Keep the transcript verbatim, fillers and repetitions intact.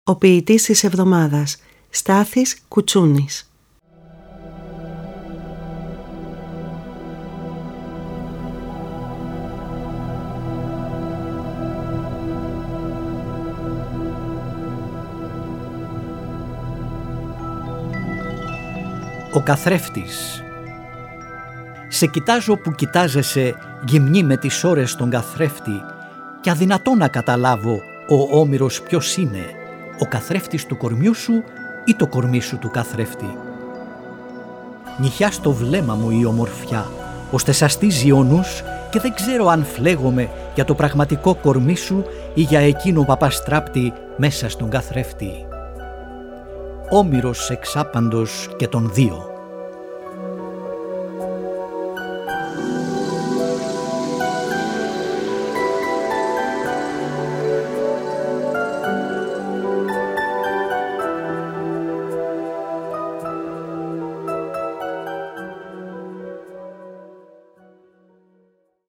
Ο ποιητής της εβδομάδας, Στάθης Κουτσούνης. Ο καθρέφτης. Σε κοιτάζω που κοιτάζεσαι γυμνή με τις ώρες τον καθρέφτη και αδυνατό να καταλάβω ο όμηρος ποιος είναι, ο καθρέφτης του κορμιού σου ή το κορμί σου του καθρέφτη. Νυχιά στο βλέμμα μου η ομορφιά, ώστε σαστίζει ο νους και δεν ξέρω αν φλέγομαι για το πραγματικό κορμί σου ή για εκείνο παπαστράπτη μέσα στον καθρέφτη. Όμηρος εξάπαντος και των δύο.